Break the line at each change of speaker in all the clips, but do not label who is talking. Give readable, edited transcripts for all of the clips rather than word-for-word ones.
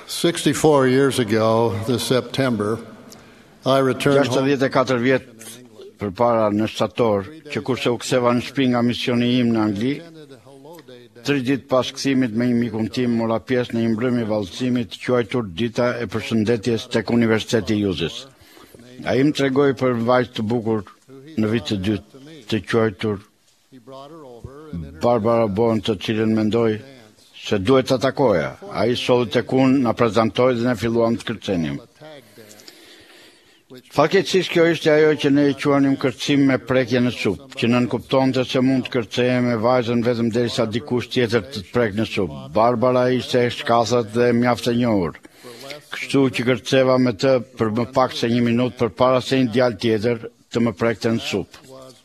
64 years ago, this September, I returned home
64 vjet përpara në shtator, që kurse u ktheva në shtëpi nga misioni im në Angli, 3 ditë pas kthimit me një mikun tim mora pjesë në një mbrëmje vallëzimit quajtur Dita e Përshëndetjes tek Universiteti i Uzës. Ai më tregoi për një vajzë të bukur në vit të dytë, të quajtur Barbara Bon, të cilën mendoj se duhet të takoja. Ai solli tek unë, na prezantoi dhe ne filluam të kërcenim. Fatkeqësisht kjo ishte ajo që ne e quanim kërcim me prekje në supë, që nën kuptonte se mund të kërceje me vajzën vetëm derisa dikush tjetër të prek në supë. Barbara ishte e shkathtët dhe mjaft e njohur. Kështu që kërceva me të për më pak se 1 minutë përpara se një djalë tjetër të më prekte në supë.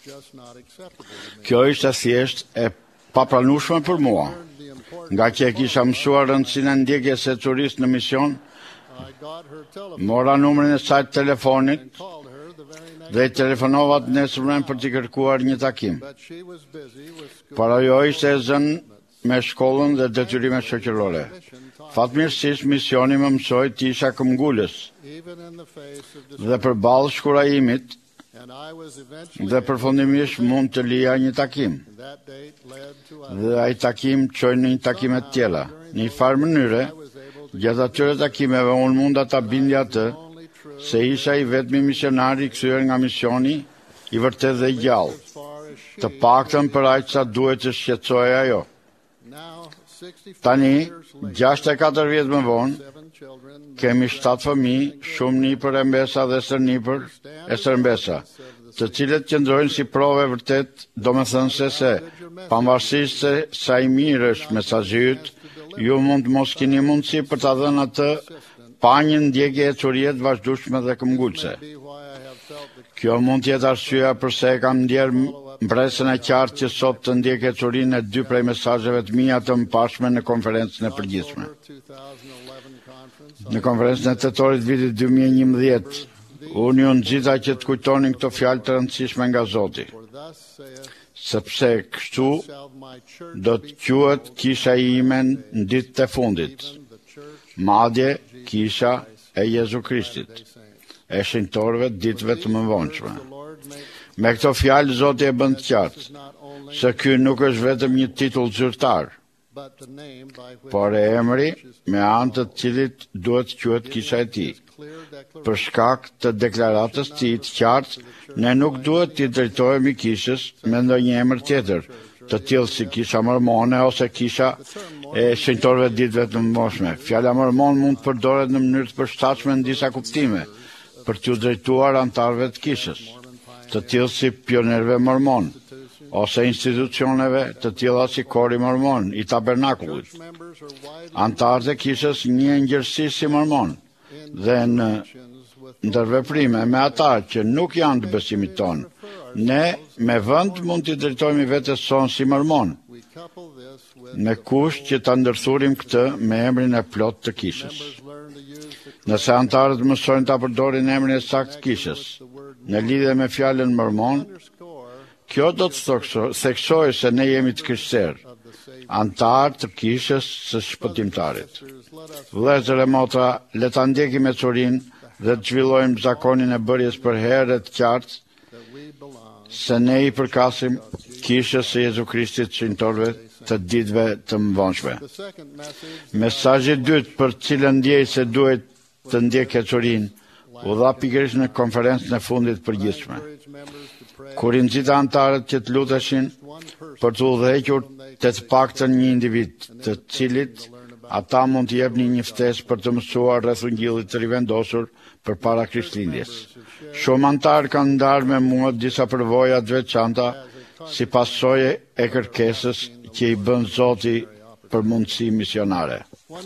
Kjo ishte thjesht e papranueshme për mua. Nga që e kisha mësuar rëndësinë e ndjekjes së turist në mision, mora numrin e saj të telefonit dhe i telefonova të nesërmen për t'i kërkuar një takim. Por ajo ishte e zënë me shkollën dhe detyrime shoqërore. Fatmirësisht misioni më mësoi të isha këmbgulës dhe përballë shkurajimit dhe përfundimisht mund të lija një takim. Dhe ai takim çoi në një takime të tjera. Në një farë mënyre, gjatë atyre takimeve unë munda ta bindja atë se isha i vetmi misionari i kthyer nga misioni, i vërtet dhe i gjallë. Të paktën për aq sa duhet të shqetësohej ajo. Tani, 64 vjet më vonë, kemi 7 fëmijë, shumë nipër e mbesa dhe stërnipër e stërmbesa, të cilët qëndrojnë si prove vërtet, domethënëse se pavarësisht se sa i mirë është mesazhi yt, ju mund mos keni mundësi për ta dhënë atë pa një ndjekje e çurie të vazhdueshme dhe këmbgulse. Kjo mund të jetë arsyeja pse e kam ndjerë mbresën e qartë që sot të ndjekë çurinë e 2 prej mesazheve të mia të mëparshme në konferencën e përgjithshme. Në konferencën e tetorit vitit 2011, unë ju nxita që të kujtonin këto fjalë të rëndësishme nga Zoti, sepse kështu do të quhet kisha ime në ditët e fundit, madje kisha e Jezu Krishtit, e shenjtorëve të ditëve të mëvonshme. Me këto fjalë Zoti e bën të qartë se ky nuk është vetëm një titull zyrtar, por e emri me anë të cilit duhet të quhet kisha e tij. Për shkak të deklaratës të tij të qartë, ne nuk duhet t'i drejtohemi kishës me ndonjë emër tjetër, të tillë si kisha mormone ose kisha e shenjtorëve të ditëve të mëvonshme. Fjala mormon mund të përdoret në mënyrë të përshtatshme në disa kuptime për t'u drejtuar antarëve të kishës, të tillë si pionerëve mormon, ose institucioneve të tilla si Kori Mormon i Tabernakullit. Antarët e kishës njihen gjërësisht si mormon dhe në ndërveprime me ata që nuk janë të besimit tonë, ne me vend mund t'i drejtojmë vetes son si mormon, me kusht që ta ndërthurim këtë me emrin e plot të kishës. Nëse antarët mësojnë ta përdorin emrin e saktë të kishës në lidhje me fjalën mormon, kjo do të theksojë se ne jemi të krishterë, antarë të kishës së shpëtimtarit. Vëllezër e motra, le ta ndjekim me çurinë dhe të zhvillojmë zakonin e bërjes për herë të qartë se ne i përkasim kishës së Jezu Krishtit shenjtorëve të ditëve të mëvonshme. Mesazhi i dytë për cilën ndjej se duhet të ndjekë çurinë u dha pikërisht në konferencën e fundit përgjithshme, kur i nxita antarët që të luteshin për të udhëhequr të paktën një individ, të cilit ata mund të jepnin një ftesë për të mësuar rreth Ungjillit të rivendosur përpara Krishtlindjes. Shumë antarë kanë ndarë me mua disa përvoja të veçanta si pasojë e kërkesës që i bën Zoti për mundësi misionare.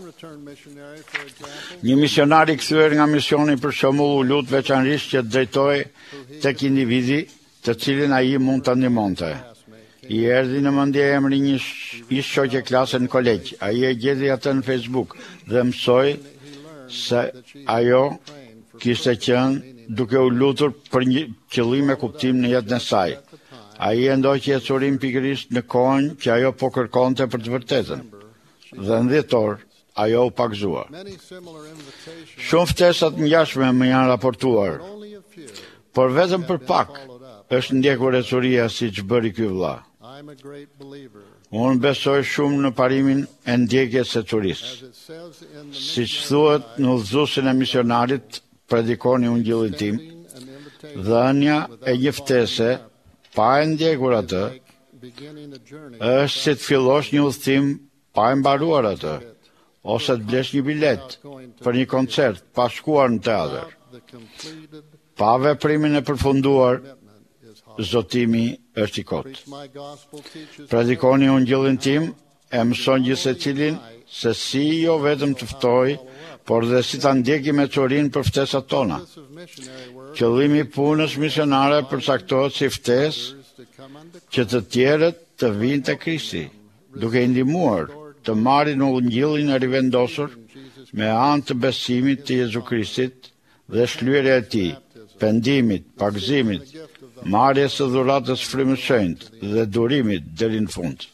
Një misionar i kthyer nga misioni për shembull u lut veçanërisht që drejtohej tek individi të cilin ai mund ta ndihmonte. I erdhi në mendje emri një ish shoqe klase në kolegj. Ai e gjeti atë në Facebook dhe mësoi se ajo kishte qenë duke u lutur për një qëllim e kuptim në jetën e saj. Ai e ndoqi e curim pikërisht në kohën që ajo po kërkonte për të vërtetën. Dhe në dhjetor, ajo u pagzua. Shumë ftesat ngjashme më janë raportuar, por vetëm për pak është ndjekur ecuria siç bëri ky vëlla. Unë besoj shumë në parimin e ndjekjes së ecurisë. Siç thuhet në udhëzuesin e misionarit, predikoni ungjillin tim, dhënia e një ftese pa e ndjekur atë është si të fillosh një udhëtim pa e mbaruar atë, ose të blesh një bilet për një koncert pa shkuar në teatr. Pa veprimin e përfunduar, zotimi është i kotë. Predikoni ungjillin tim e mëson gjithsecilin se si jo vetëm të ftoj, por dhe si ta ndjekim ecurin për ftesat tona. Qëllimi i punës misionare përcaktohet si ftesë që të tjerët të vinë te Krishti, duke i ndihmuar të marrin ungjillin e rivendosur me anë të besimit të Jezu Krishtit dhe shlyerja e tij, pendimit, pagëzimit, marrjes së dhuratës frymës së shenjtë dhe durimit deri në fund.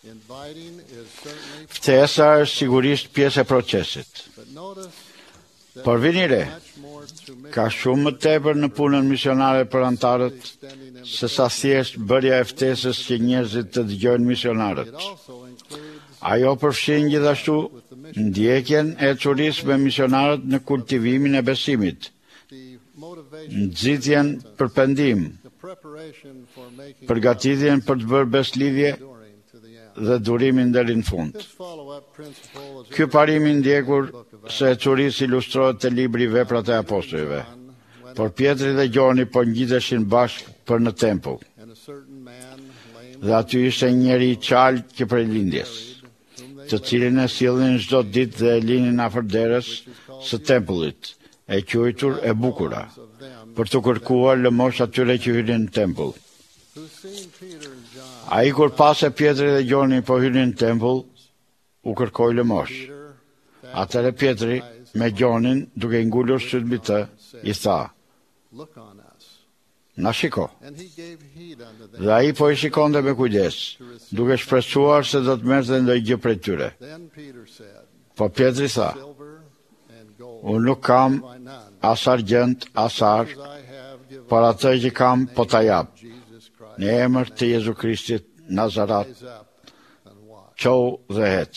Ftesa është sigurisht pjesë e procesit. Por vini re, ka shumë më tepër në punën misionare për antarët se sa thjesht bërja e ftesës që njerëzit të dëgjojnë misionarët. Ajo përfshin gjithashtu ndjekjen e ecurisë me misionarët në kultivimin e besimit, nxitjen për pendim, përgatitjen për të bërë beslidhje dhe durimin deri në fund. Ky parim i ndjekur së ecurisë ilustrohet te libri Veprat e Apostujve, por Pietri dhe Gjoni po ngjiteshin bashkë për në tempull. Dhe aty ishte një njeri i qalë që prej lindjes, të cilin e sillnin çdo ditë dhe e linin afër derës së tempullit, e quajtur e bukura, për të kërkuar lëmosh atyre që hynin në tempull. Ai kur pa se Pietri dhe Gjoni po hynin në tempull, u kërkoi lëmosh. Atëherë Pietri me Gjonin, duke i ngulur syt mbi të, i tha: "Na shiko." Dhe ai po i shikonte me kujdes, duke shpresuar se do të merrte ndonjë gjë prej tyre. Po Pietri tha: "Unë nuk kam as argjend, as arë, por atë që kam po ta jap. Në emër të Jezu Krishtit Nazarat, qou dhe hec."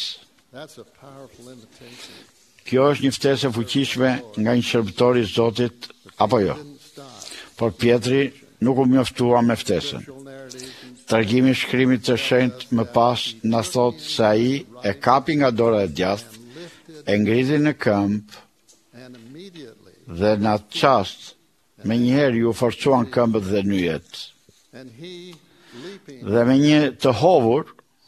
Kjo është një ftesë e fuqishme nga një shërbëtor i Zotit, apo jo? Por Pietri nuk u mjoftua me ftesën. Tregimi i shkrimit të shenjtë më pas na thot se ai e kapi nga dora e djathtë, e ngriti në këmbë dhe në atë çast me njëherë ju forcuan këmbët dhe nyjet. Dhe me një të hovur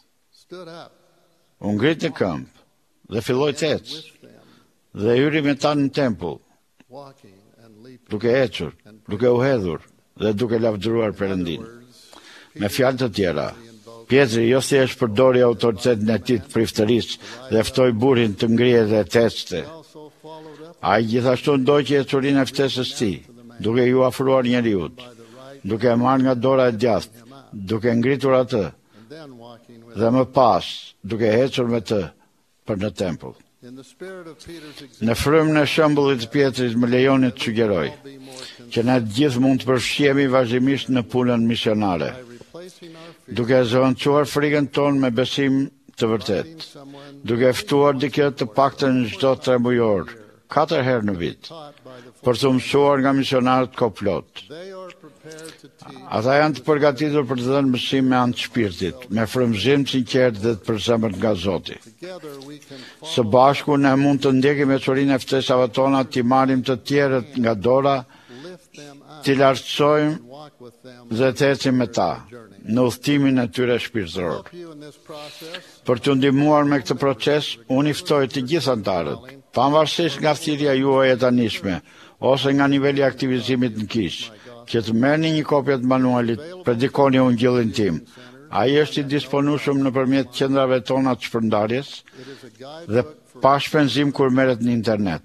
u ngrit në këmbë dhe filloi të ecë dhe hyri me ta në tempull, duke ecur, duke u hedhur dhe duke lavdëruar Perëndin. Me fjalë të tjera, Pietri jo thjesht përdori autoritetin e tij të priftërisë dhe ftoi burrin të ngrihet dhe të ecte. Ai gjithashtu ndoqi ecurinë e ftesës së tij, duke ju afruar njeriut, duke e marrë nga dora e djathtë, duke ngritur atë, dhe më pas duke ecur me të për në tempull. Në frymën e shembullit të Pietrit më lejoni të sugjeroj që ne të gjithë mund të përfshihemi vazhdimisht në punën misionare, duke zëvendësuar frikën tonë me besim të vërtet, duke ftuar dikë të paktën çdo 3 mujor, 4 herë në vit, për të mësuar nga misionarët koplot. Ata janë të përgatitur për të dhënë mësim me anë të shpirtit, me frymëzim sinqert dhe të përzemërt nga Zoti. Së bashku ne mund të ndjekim ecurinë e ftesave tona, t'i marrim të tjerët nga dora, t'i lartësojmë dhe të ecim me ta në udhëtimin e tyre shpirtëror. Për të ndihmuar me këtë proces, unë i ftoj të gjithë antarët, pavarësisht nga thirrja juaj e tanishme ose nga niveli i aktivizimit në kish, që të merrni një kopje të manualit, predikoni ungjillin tim. Ai është i disponueshëm nëpërmjet qendrave tona të shpërndarjes dhe pa shpenzim kur merret në internet.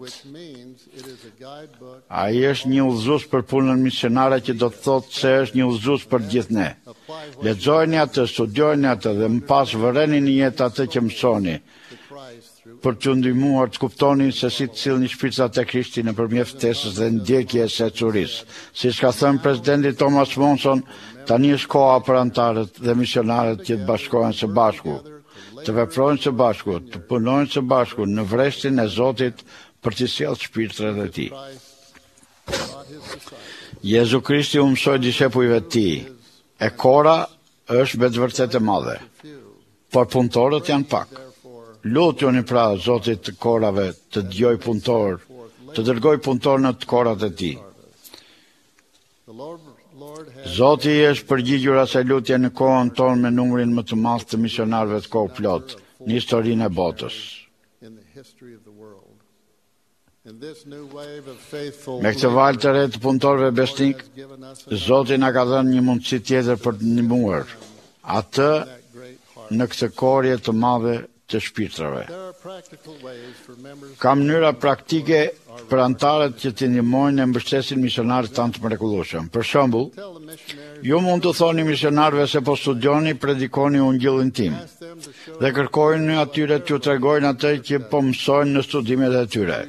Ai është një udhëzues për punën misionare që do të thotë se është një udhëzues për gjithë ne. Lexojeni atë, studiojeni atë dhe më pas vëreni në jetë atë që mësoni për t'ju ndihmuar të kuptoni se si të sillni shpirtrat e Krishtit nëpërmjet ftesës dhe ndjekjes së curisë. Siç ka thënë presidenti Thomas Monson, tani është koha për antarët dhe misionarët që të bashkohen së bashku, të veprojnë së bashku, të punojnë së bashku në vreshtin e Zotit për të sjellë shpirtrat e tij. Jezu Krishti u mësoi dishepujve të tij, e kora është me të vërtetë e madhe, por punëtorët janë pak. Lutuni pra Zotit të korave të dëgjoj punëtor, të dërgoj punëtor në të korat e tij. Zoti është përgjigjur asaj lutje në kohën tonë me numrin më të madh të misionarëve të kohë plot në historinë e botës. Me këtë valë të re të punëtorëve besnik, Zoti na ka dhënë një mundësi tjetër për të ndihmuar atë në këtë korje të madhe të shpirtrave. Ka mënyra praktike për antarët që të ndihmojnë e mbështesin misionarët tanë të mrekullueshëm. Për shembull, ju mund të thoni misionarëve se po studioni, predikoni ungjillin tim dhe kërkojnë atyre t'ju tregojnë atë që po mësojnë në studimet e tyre.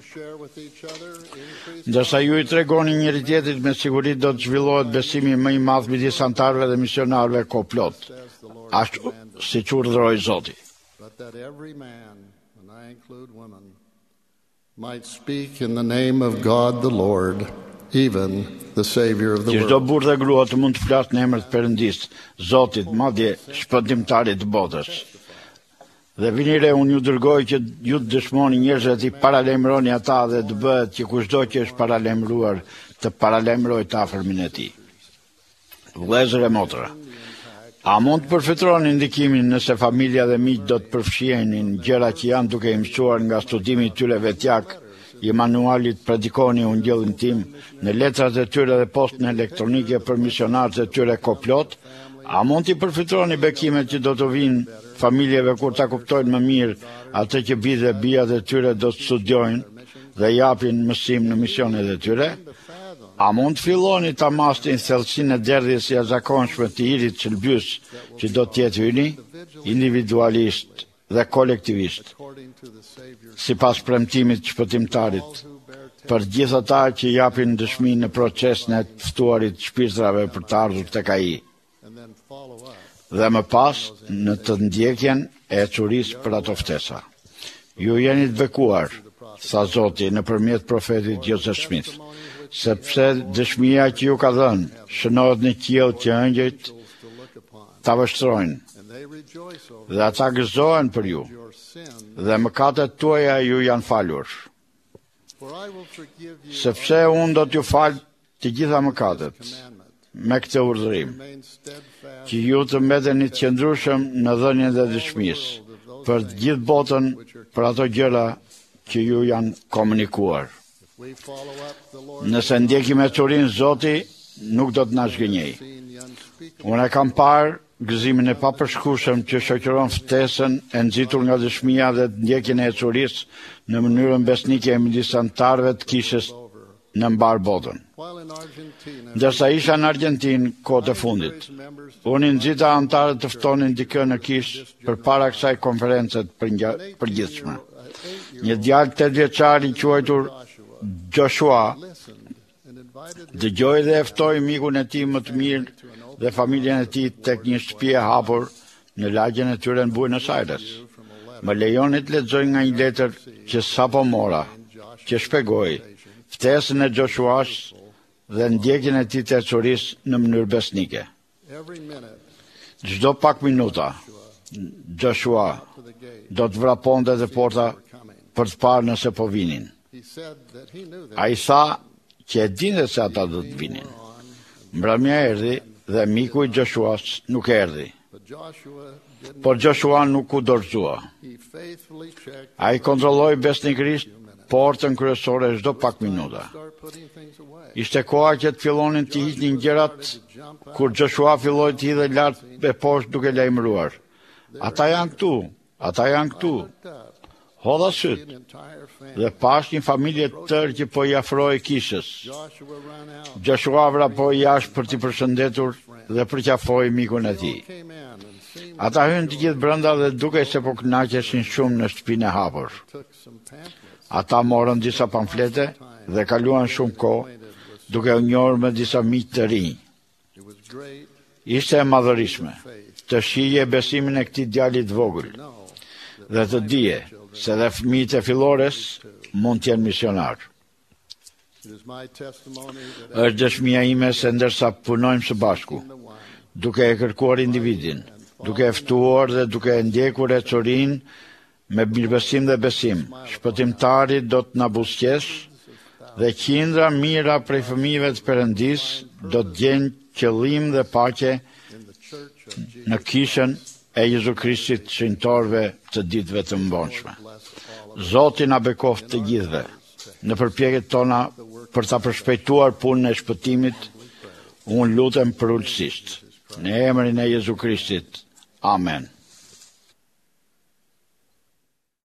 Ndërsa ju i tregoni njëri tjetrit, me siguri do të zhvillohet besimi më i madh midis antarëve dhe misionarëve kohëplot, ashtu siç urdhëroi Zoti.
But that every man, and I include women, might speak in the name of God the Lord, even the Savior of the
world. Çdo burr dhe grua të mund të flasë në emër të Perëndis, Zotit, madje shpëtimtarit të botës. Dhe vini re, unë ju dërgoj që ju të dëshmoni njerëzve të paralajmëroni ata dhe të bëhet që kushdo që është paralajmëruar të paralajmërojë të afërmin e tij. Vëllezër e motra, a mund të përfitroni ndikimin nëse familja dhe miq do të përfshihenin gjëra që janë duke i mësuar nga studimi i tyre vetjak, i manualit predikoni ungjillin tim, në letrat e tyre dhe postën elektronike për misionarët e tyre kohëplot? A mund të përfitroni bekimet që do të vinë familjeve kur ta kuptojnë më mirë atë që bijtë dhe bijat e tyre do të studiojnë dhe japin mësim në misionet e tyre? A mund të filloni ta mastin thellësinë e derdhjes së jashtëzakonshme të irit shëlbys që do të jetë hyni, individualisht dhe kolektivisht, sipas premtimit të shpëtimtarit, për gjithë ata që japin dëshmi në procesin e të ftuarit shpirtrave për të ardhur tek ai, dhe më pas në të ndjekjen e curisë për ato ftesa. Ju jeni të bekuar, tha Zoti nëpërmjet profetit Joseph Smith, sepse dëshmia që ju ka dhënë shënohet në qiell që ëngjëjt ta vështrojnë, dhe ata gëzohen për ju, dhe mëkatet tuaja ju janë falur. Sepse unë do t'ju fal të gjitha mëkatet, me këtë urdhërim, që ju të mbeteni të qëndrueshëm në dhënien e dëshmisë për të gjithë botën për ato gjëra që ju janë komunikuar. Nëse ndjekim e curin, Zoti nuk do të na zgënjej. Unë e kam parë gëzimin e papërshkueshëm që shoqëron ftesën e nxitur nga dëshmia dhe ndjekjen e curisë në mënyrën besnike midis antarëve të kishës në mbar botën. Ndërsa isha në Argjentinë kohët e fundit, unë nxita antarët të ftonin dikë në kishë përpara kësaj konference të përgjithshme. Një djalë 8 vjeçar i quajtur Joshua dëgjoi dhe e ftoi mikun e tij më të mirë dhe familjen e tij tek një shtëpi e hapur në lagjen e tyre në Buenos Aires. Më lejoni të lexoj nga një letër që sapo mora, që shpjegoi ftesën e Joshuas dhe ndjekjen e tij të curisë në mënyrë besnike. Çdo pak minuta, Joshua do të vraponte te porta për të parë nëse po vinin. A i tha që e dinte se ata do të vinin. Mbrëmja erdhi dhe miku i Joshuas nuk erdhi. Por Joshua nuk u dorëzua. A i kontrolloi besnikërisht portën kryesore çdo pak minuta. Ishte koha që të fillonin të hiqnin gjërat kur Joshua filloi të hidhej lart e poshtë duke lajmëruar. Ata janë këtu, ata janë këtu. Hodha syt dhe pash një familje të tërë që po i afroi kishës. Joshua vrapoi jashtë për t'i përshëndetur dhe përqafoi mikun e tij. Ata hynë të gjithë brenda dhe duke se po kënaqeshin shumë në shtëpinë e hapur. Ata morën disa pamflete dhe kaluan shumë kohë duke u njohur me disa miq të rinj. Ishte e madhërishme të shihje besimin e këtij djalit të vogël dhe të dije se dhe fëmijët e fillores mund të jenë misionar. Është dëshmia ime se ndërsa punojmë së bashku, duke e kërkuar individin, duke e ftuar dhe duke e ndjekur ecurin me mirëbesim dhe besim, shpëtimtari do të na buzëqesh dhe qindra mira prej fëmijëve të Perëndis do të gjenë qëllim dhe paqe në kishën e Jezu Krishtit, shenjtorëve të ditëve të mëvonshme. Zoti na bekoft të gjithëve në përpjekjet tona për ta përshpejtuar punën e shpëtimit. Unë lutem përulësisht në emrin e Jezu Krishtit. Amen.